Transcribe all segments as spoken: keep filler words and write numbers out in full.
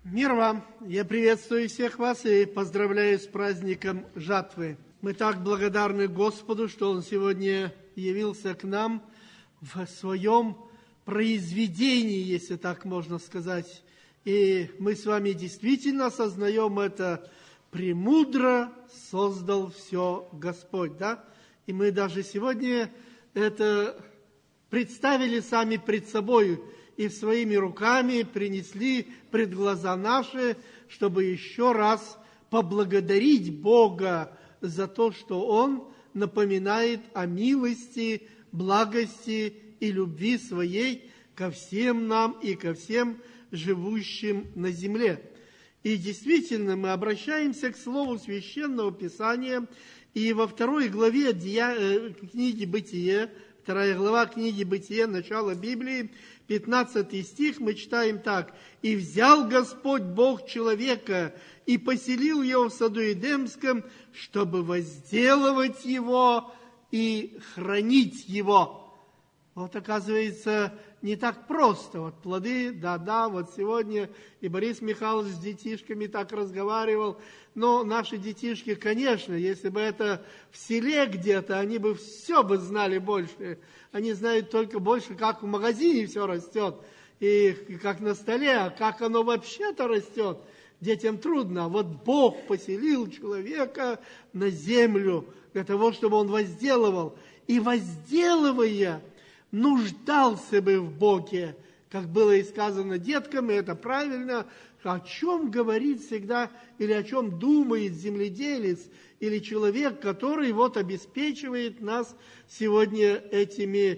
Мир вам! Я приветствую всех вас и поздравляю с праздником жатвы. Мы так благодарны Господу, что Он сегодня явился к нам в своем произведении, если так можно сказать. И мы с вами действительно осознаем это. «Премудро создал все Господь». Да? И мы даже сегодня это представили сами пред собой и своими руками принесли пред глаза наши, чтобы еще раз поблагодарить Бога за то, что Он напоминает о милости, благости и любви Своей ко всем нам и ко всем живущим на земле. И действительно, мы обращаемся к слову Священного Писания, и во второй главе книги «Бытие», вторая глава книги «Бытие», начало Библии, пятнадцатый стих, мы читаем так. «И взял Господь Бог человека, и поселил его в саду Эдемском, чтобы возделывать его и хранить его». Вот, оказывается, не так просто. Вот плоды, да-да, вот сегодня и Борис Михайлович с детишками так разговаривал. Но наши детишки, конечно, если бы это в селе где-то, они бы все бы знали больше. Они знают только больше, как в магазине все растет, и как на столе, а как оно вообще-то растет. Детям трудно. А вот Бог поселил человека на землю для того, чтобы он возделывал. И возделывая, нуждался бы в Боге, как было и сказано деткам, и это правильно, о чем говорит всегда, или о чем думает земледелец, или человек, который вот обеспечивает нас сегодня этими,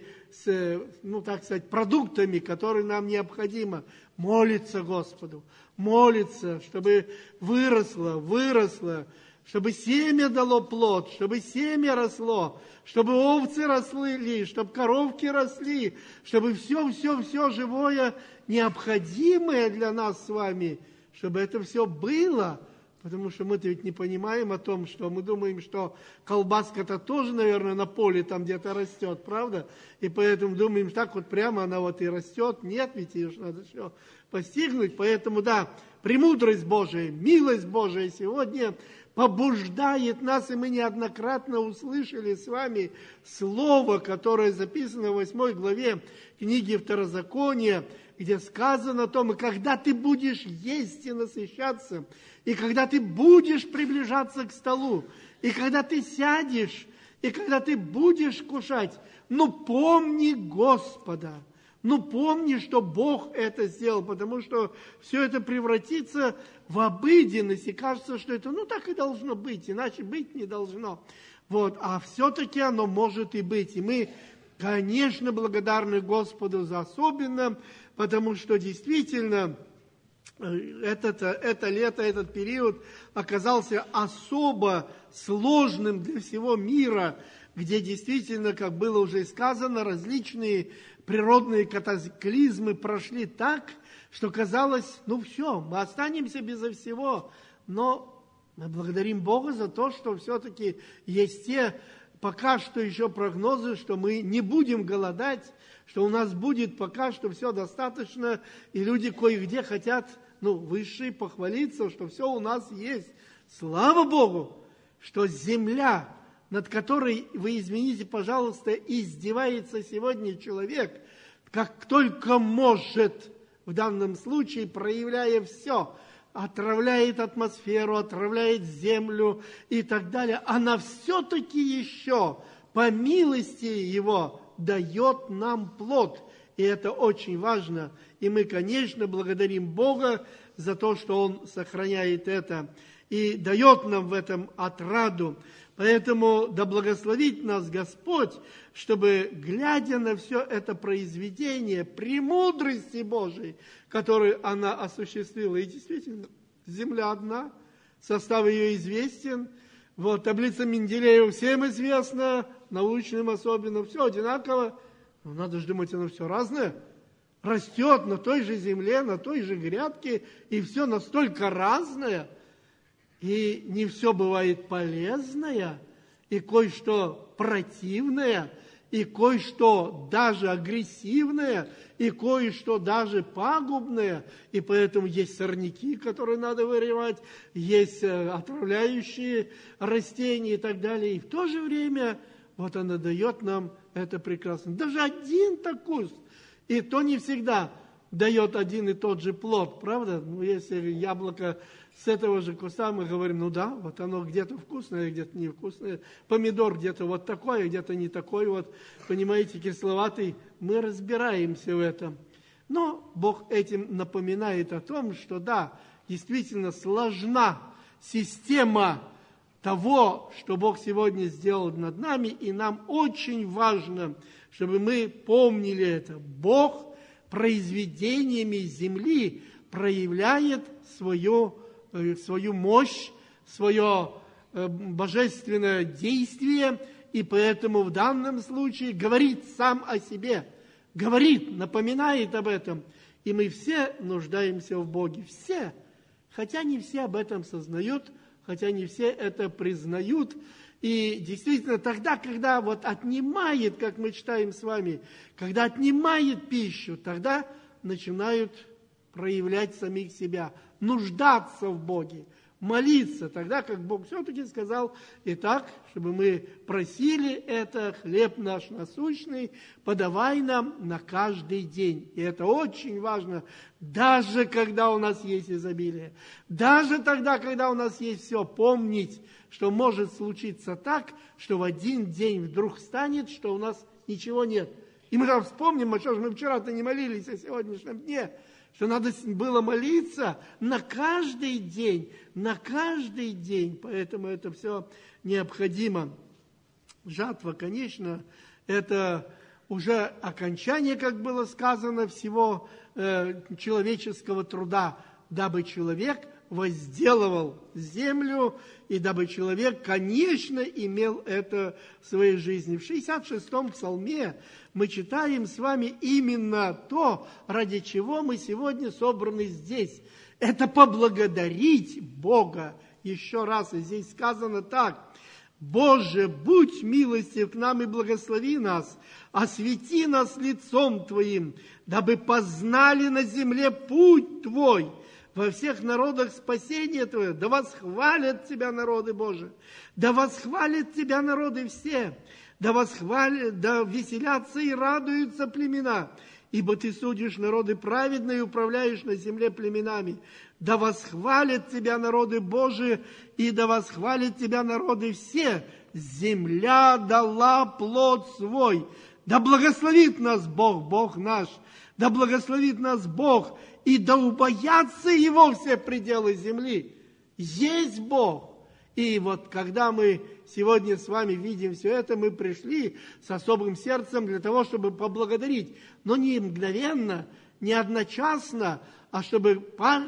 ну так сказать, продуктами, которые нам необходимо. Молиться Господу, молиться, чтобы выросло, выросло, чтобы семя дало плод, чтобы семя росло, чтобы овцы росли, чтобы коровки росли, чтобы все-все-все живое, необходимое для нас с вами, чтобы это все было. Потому что мы-то ведь не понимаем о том, что мы думаем, что колбаска-то тоже, наверное, на поле там где-то растет, правда? И поэтому думаем, так вот прямо она вот и растет. Нет, ведь ее же надо все постигнуть. Поэтому, да, премудрость Божия, милость Божия сегодня побуждает нас, и мы неоднократно услышали с вами слово, которое записано в восьмой главе книги Второзакония, где сказано о том, и когда ты будешь есть и насыщаться, и когда ты будешь приближаться к столу, и когда ты сядешь, и когда ты будешь кушать, ну помни Господа. Ну, помни, что Бог это сделал, потому что все это превратится в обыденность, и кажется, что это, ну, так и должно быть, иначе быть не должно. Вот, а все-таки оно может и быть. И мы, конечно, благодарны Господу за особенно, потому что действительно этот, это лето, этот период оказался особо сложным для всего мира, где действительно, как было уже сказано, различные природные катаклизмы прошли так, что казалось, ну все, мы останемся безо всего. Но мы благодарим Бога за то, что все-таки есть те пока что еще прогнозы, что мы не будем голодать, что у нас будет пока что все достаточно, и люди кое-где хотят, ну, высшие похвалиться, что все у нас есть. Слава Богу, что земля, над которой, вы извините, пожалуйста, издевается сегодня человек, как только может, в данном случае, проявляя все, отравляет атмосферу, отравляет землю и так далее, она все-таки еще, по милости Его, дает нам плод. И это очень важно. И мы, конечно, благодарим Бога за то, что Он сохраняет это и дает нам в этом отраду. Поэтому да благословит нас Господь, чтобы, глядя на все это произведение премудрости Божией, которую она осуществила, и действительно, земля одна, состав ее известен, вот, таблица Менделеева всем известна, научным особенно, все одинаково, но надо же думать, оно все разное, растет на той же земле, на той же грядке, и все настолько разное. И не все бывает полезное, и кое-что противное, и кое-что даже агрессивное, и кое-что даже пагубное. И поэтому есть сорняки, которые надо вырывать, есть отравляющие растения и так далее. И в то же время вот она дает нам это прекрасно. Даже один-то куст, и то не всегда дает один и тот же плод, правда? Ну, если яблоко с этого же куста, мы говорим, ну да, вот оно где-то вкусное, где-то невкусное. Помидор где-то вот такой, где-то не такой вот, понимаете, кисловатый. Мы разбираемся в этом. Но Бог этим напоминает о том, что да, действительно сложна система того, что Бог сегодня сделал над нами, и нам очень важно, чтобы мы помнили это. Бог произведениями земли проявляет свою, свою мощь, свое божественное действие, и поэтому в данном случае говорит сам о себе, говорит, напоминает об этом. И мы все нуждаемся в Боге, все, хотя не все об этом сознают, хотя не все это признают. И действительно, тогда, когда вот отнимает, как мы читаем с вами, когда отнимает пищу, тогда начинают проявлять самих себя, нуждаться в Боге, молиться, тогда как Бог все-таки сказал, итак, чтобы мы просили это, хлеб наш насущный, подавай нам на каждый день. И это очень важно, даже когда у нас есть изобилие, даже тогда, когда у нас есть все, помнить, что может случиться так, что в один день вдруг станет, что у нас ничего нет. И мы там вспомним, а что же мы вчера-то не молились о сегодняшнем дне, что надо было молиться на каждый день, на каждый день. Поэтому это все необходимо. Жатва, конечно, это уже окончание, как было сказано, всего э, человеческого труда, дабы человек возделывал землю, и дабы человек, конечно, имел это в своей жизни. В шестьдесят шестом псалме мы читаем с вами именно то, ради чего мы сегодня собраны здесь. Это поблагодарить Бога. Еще раз, и здесь сказано так. «Боже, будь милостив к нам и благослови нас, освети нас лицом Твоим, дабы познали на земле путь Твой, во всех народах спасение Твое, да восхвалят Тебя народы Божии, да восхвалят Тебя народы все, да восхвалят, да веселятся и радуются племена, ибо Ты судишь народы праведные и управляешь на земле племенами. Да восхвалят Тебя народы Божии, и да восхвалят Тебя народы все. Земля дала плод свой. Да благословит нас Бог, Бог наш, да благословит нас Бог, и да убоятся Его все пределы земли. Есть Бог. И вот когда мы сегодня с вами видим все это, мы пришли с особым сердцем для того, чтобы поблагодарить. Но не мгновенно, не одночасно, а чтобы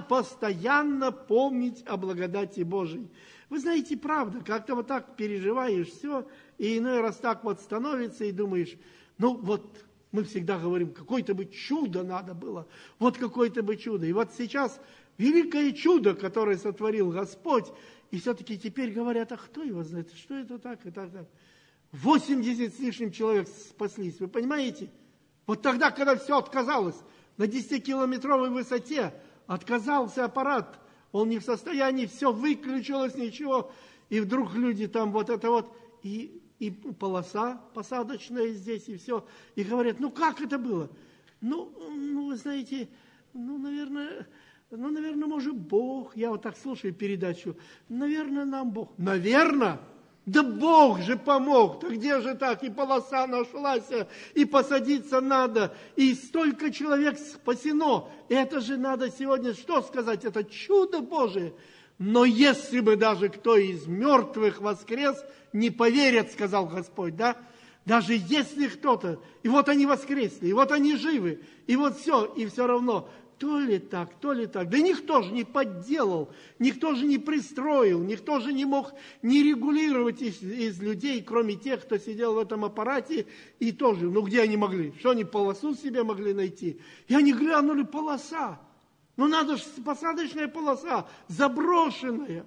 постоянно помнить о благодати Божией. Вы знаете, правда, как-то вот так переживаешь все, и иной раз так вот становится, и думаешь, ну вот мы всегда говорим, какое-то бы чудо надо было, вот какое-то бы чудо. И вот сейчас великое чудо, которое сотворил Господь, и все-таки теперь говорят, а кто его знает, что это так и так, так. восемьдесят с лишним человек спаслись, вы понимаете? Вот тогда, когда все отказалось, на десятикилометровой высоте отказался аппарат, он не в состоянии, все выключилось, ничего, и вдруг люди там вот это вот, и, и полоса посадочная здесь, и все, и говорят, ну как это было? Ну, ну вы знаете, ну, наверное... Ну, наверное, может, Бог. Я вот так слушаю передачу. Наверное, нам Бог. Наверное? Да Бог же помог. Да где же так? И полоса нашлась, и посадиться надо, и столько человек спасено. Это же надо сегодня что сказать? Это чудо Божие. Но если бы даже кто из мертвых воскрес, не поверят, сказал Господь, да? Даже если кто-то, и вот они воскресли, и вот они живы, и вот все, и все равно... То ли так, то ли так. Да никто же не подделал, никто же не пристроил, никто же не мог не регулировать из, из людей, кроме тех, кто сидел в этом аппарате, и тоже, ну где они могли? Что они полосу себе могли найти? И они глянули, полоса. Ну надо же, посадочная полоса, заброшенная.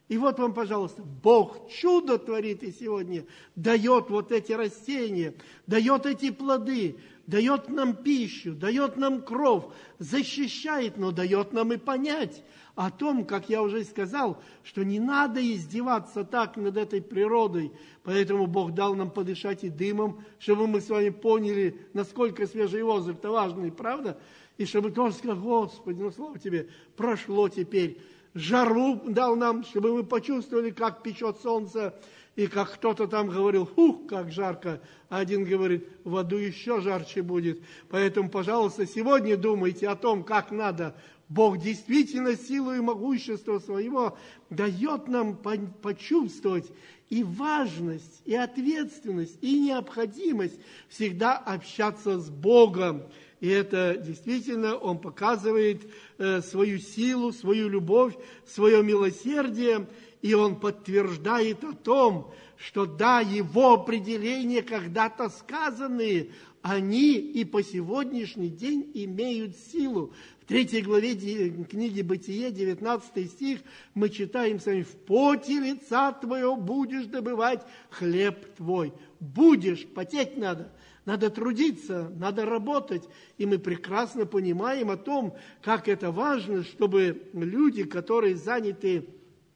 И вот вам, пожалуйста, Бог чудо творит и сегодня дает вот эти растения, дает эти плоды, дает нам пищу, дает нам кров, защищает, но дает нам и понять о том, как я уже сказал, что не надо издеваться так над этой природой. Поэтому Бог дал нам подышать и дымом, чтобы мы с вами поняли, насколько свежий воздух-то важный, правда? И чтобы тоже сказать: Господи, ну слава Тебе, прошло теперь. Жару дал нам, чтобы мы почувствовали, как печет солнце, и как кто-то там говорил: ух, как жарко, а один говорит: в аду еще жарче будет. Поэтому, пожалуйста, сегодня думайте о том, как надо. Бог действительно силу и могущество своего дает нам почувствовать и важность, и ответственность, и необходимость всегда общаться с Богом. И это действительно Он показывает э, свою силу, свою любовь, свое милосердие, и Он подтверждает о том, что да, Его определения, когда-то сказанные, они и по сегодняшний день имеют силу. В третьей главе книги Бытие, девятнадцатый стих, мы читаем с вами: «В поте лица твоего будешь добывать хлеб твой». Будешь, потеть надо. Надо трудиться, надо работать. И мы прекрасно понимаем о том, как это важно, чтобы люди, которые заняты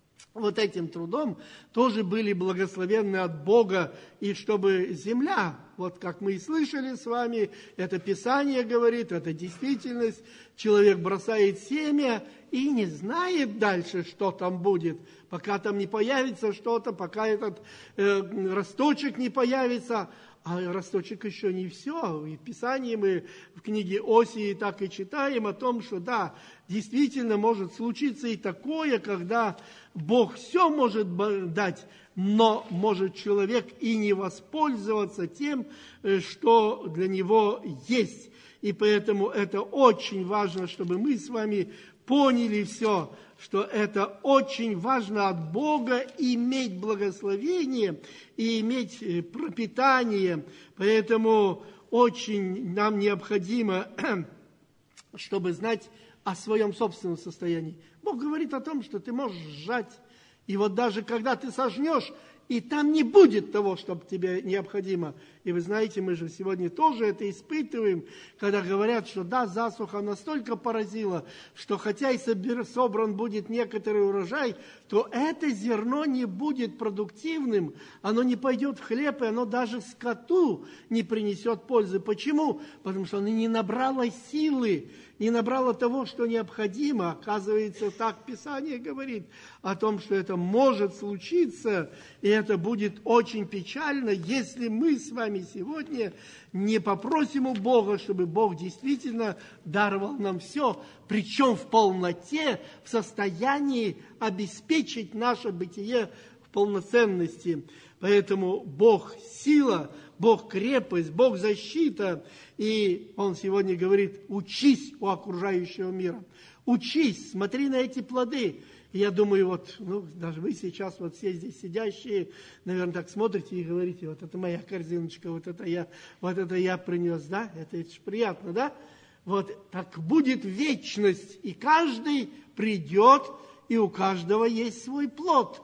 вот этим трудом, тоже были благословенны от Бога, и чтобы земля, вот как мы и слышали с вами, это Писание говорит, это действительность, человек бросает семя и не знает дальше, что там будет, пока там не появится что-то, пока этот э, росточек не появится. А росточек еще не все. И в Писании мы в книге Осии так и читаем о том, что да, действительно может случиться и такое, когда Бог все может дать, но может человек и не воспользоваться тем, что для него есть. И поэтому это очень важно, чтобы мы с вами поняли все, что это очень важно от Бога иметь благословение и иметь пропитание. Поэтому очень нам необходимо, чтобы знать о своем собственном состоянии. Бог говорит о том, что ты можешь сжать. И вот даже когда ты сожнешь, и там не будет того, что тебе необходимо. И вы знаете, мы же сегодня тоже это испытываем, когда говорят, что да, засуха настолько поразила, что хотя и собран будет некоторый урожай, то это зерно не будет продуктивным, оно не пойдет в хлеб, и оно даже скоту не принесет пользы. Почему? Потому что оно не набрало силы, не набрало того, что необходимо. Оказывается, так Писание говорит о том, что это может случиться, и это будет очень печально, если мы с вами сегодня не попросим у Бога, чтобы Бог действительно даровал нам все, причем в полноте, в состоянии обеспечить наше бытие в полноценности. Поэтому Бог сила, Бог крепость, Бог защита. И Он сегодня говорит: учись у окружающего мира. Учись, смотри на эти плоды. И я думаю, вот, ну, даже вы сейчас, вот все здесь сидящие, наверное, так смотрите и говорите: вот это моя корзиночка, вот это я, вот это я принес, да? Это, это же приятно, да? Вот так будет вечность, и каждый придет, и у каждого есть свой плод.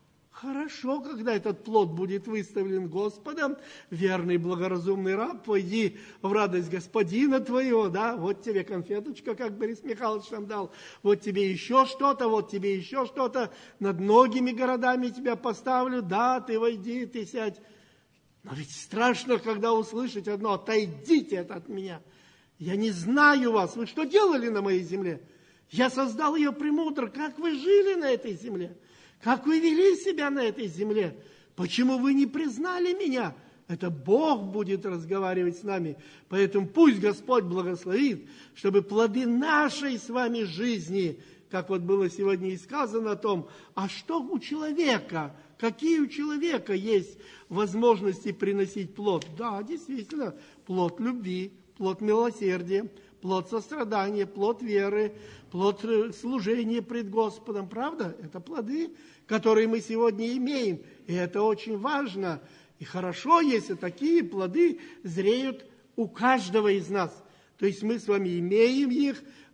Хорошо, когда этот плод будет выставлен Господом: верный, благоразумный раб, войди в радость господина твоего, да, вот тебе конфеточка, как Борис Михайлович нам дал, вот тебе еще что-то, вот тебе еще что-то, над многими городами тебя поставлю, да, ты войди, ты сядь. Но ведь страшно, когда услышать одно: отойдите это от меня, я не знаю вас, вы что делали на моей земле? Я создал ее премудро, как вы жили на этой земле? Как вы вели себя на этой земле? Почему вы не признали меня? Это Бог будет разговаривать с нами. Поэтому пусть Господь благословит, чтобы плоды нашей с вами жизни, как вот было сегодня и сказано о том, а что у человека, какие у человека есть возможности приносить плод? Да, действительно, плод любви, плод милосердия, плод сострадания, плод веры, плод служения пред Господом. Правда? Это плоды, которые мы сегодня имеем. И это очень важно. И хорошо, если такие плоды зреют у каждого из нас. То есть мы с вами имеем их,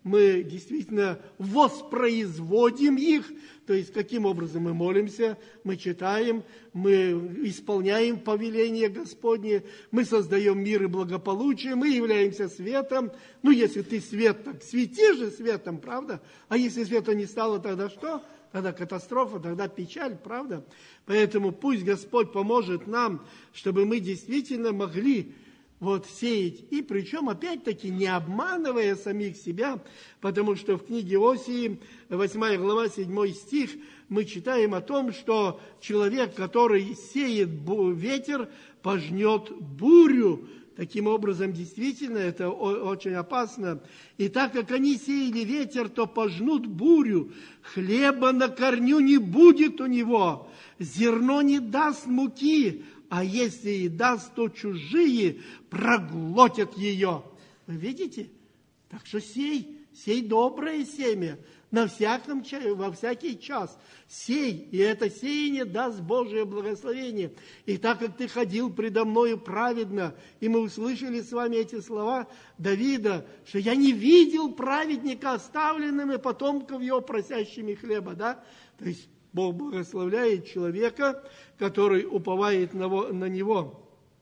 мы действительно воспроизводим их, то есть каким образом мы молимся, мы читаем, мы исполняем повеление Господне, мы создаем мир и благополучие, мы являемся светом. Ну, если ты свет, так свети же светом, правда? А если света не стало, тогда что? Тогда катастрофа, тогда печаль, правда? Поэтому пусть Господь поможет нам, чтобы мы действительно могли вот сеять. И причем, опять-таки, не обманывая самих себя, потому что в книге Осии, восьмая глава, седьмой стих, мы читаем о том, что человек, который сеет ветер, пожнет бурю. Таким образом, действительно, это очень опасно. И так как они сеяли ветер, то пожнут бурю. Хлеба на корню не будет у него, зерно не даст муки, а если и даст, то чужие проглотят ее. Вы видите? Так что сей, сей доброе семя на всяком, во всякий час. Сей, и это сеяние даст Божие благословение. И так как ты ходил предо мною праведно, и мы услышали с вами эти слова Давида, что я не видел праведника оставленным и потомков его просящими хлеба, да? То есть Бог благословляет человека, который уповает на, на Него.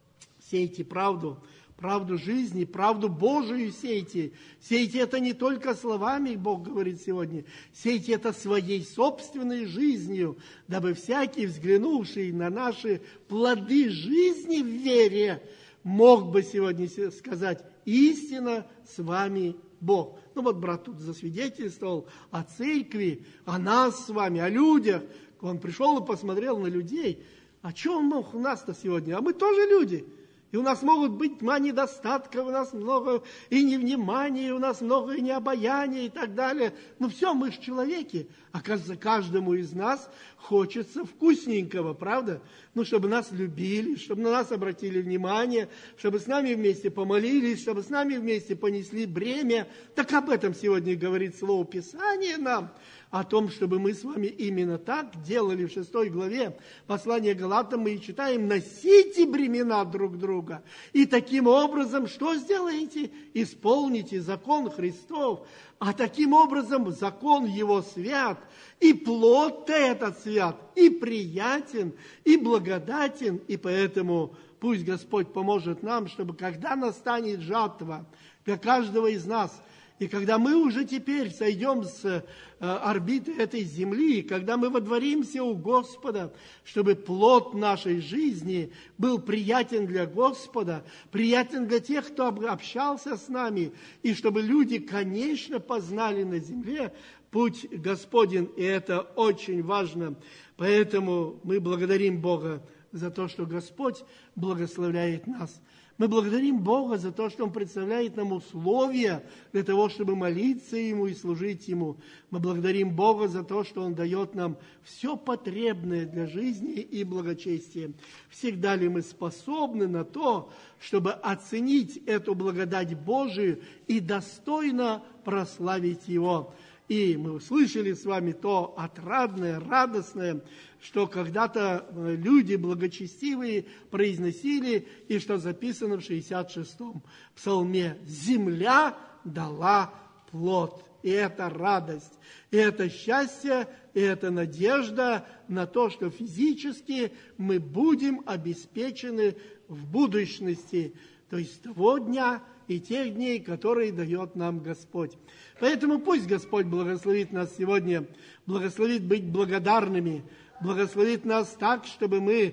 Сейте правду, правду жизни, правду Божию сейте. Сейте это не только словами, Бог говорит сегодня, сейте это своей собственной жизнью, дабы всякий, взглянувший на наши плоды жизни в вере, мог бы сегодня сказать: истинно с вами Бог. Ну вот брат тут засвидетельствовал о церкви, о нас с вами, о людях. Он пришел и посмотрел на людей. А что он мог у нас-то сегодня? А мы тоже люди. И у нас могут быть тьма недостатков, у нас много и невнимания, у нас много и необаяния и так далее. Ну все, мы же человеки. Оказывается, каждому из нас хочется вкусненького, правда? Ну, чтобы нас любили, чтобы на нас обратили внимание, чтобы с нами вместе помолились, чтобы с нами вместе понесли бремя. Так об этом сегодня говорит Слово Писания нам, о том, чтобы мы с вами именно так делали. В шестой главе послания Галатам мы и читаем: носите бремена друг друга. И таким образом, что сделаете? Исполните закон Христов. А таким образом закон Его свят, и плод этот свят, и приятен, и благодатен. И поэтому пусть Господь поможет нам, чтобы когда настанет жатва для каждого из нас, и когда мы уже теперь сойдем с э, орбиты этой земли, когда мы водворимся у Господа, чтобы плод нашей жизни был приятен для Господа, приятен для тех, кто общался с нами, и чтобы люди, конечно, познали на земле путь Господень, и это очень важно. Поэтому мы благодарим Бога за то, что Господь благословляет нас. Мы благодарим Бога за то, что Он представляет нам условия для того, чтобы молиться Ему и служить Ему. Мы благодарим Бога за то, что Он дает нам все потребное для жизни и благочестия. Всегда ли мы способны на то, чтобы оценить эту благодать Божию и достойно прославить Его? И мы услышали с вами то отрадное, радостное, что когда-то люди благочестивые произносили, и что записано в шестьдесят шестом псалме: «Земля дала плод». И это радость, и это счастье, и это надежда на то, что физически мы будем обеспечены в будущности, то есть того дня и тех дней, которые дает нам Господь. Поэтому пусть Господь благословит нас сегодня, благословит быть благодарными, благословит нас так, чтобы мы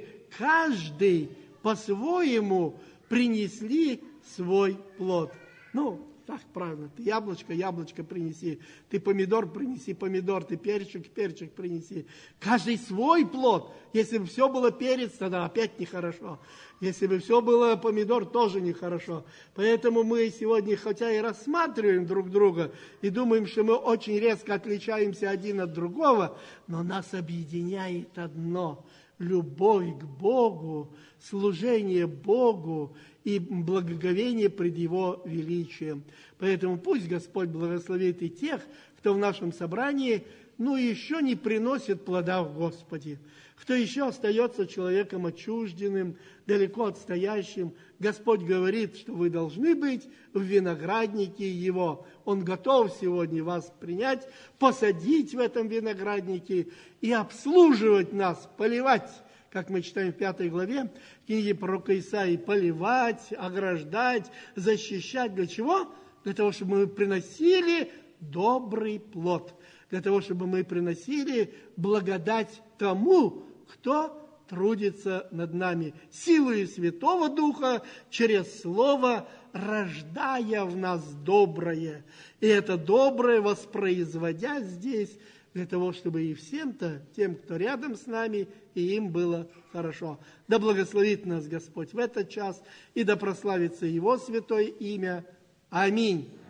каждый по-своему принесли свой плод. Ну, так правильно, ты яблочко, яблочко принеси, ты помидор принеси, помидор, ты перчик, перчик принеси. Каждый свой плод. Если бы все было перец, тогда опять нехорошо. Если бы все было помидор, тоже нехорошо. Поэтому мы сегодня, хотя и рассматриваем друг друга, и думаем, что мы очень резко отличаемся один от другого, но нас объединяет одно – любовь к Богу, служение Богу и благоговение пред Его величием. Поэтому пусть Господь благословит и тех, кто кто в нашем собрании, ну, еще не приносит плода в Господе, кто еще остается человеком отчужденным, далеко отстоящим. Господь говорит, что вы должны быть в винограднике Его. Он готов сегодня вас принять, посадить в этом винограднике и обслуживать нас, поливать, как мы читаем в пятой главе книги пророка Исаии, поливать, ограждать, защищать. Для чего? Для того, чтобы мы приносили добрый плод, для того, чтобы мы приносили благодать тому, кто трудится над нами, силой Святого Духа, через Слово, рождая в нас доброе. И это доброе воспроизводя здесь, для того, чтобы и всем-то, тем, кто рядом с нами, и им было хорошо. Да благословит нас Господь в этот час, и да прославится Его святое имя. Аминь.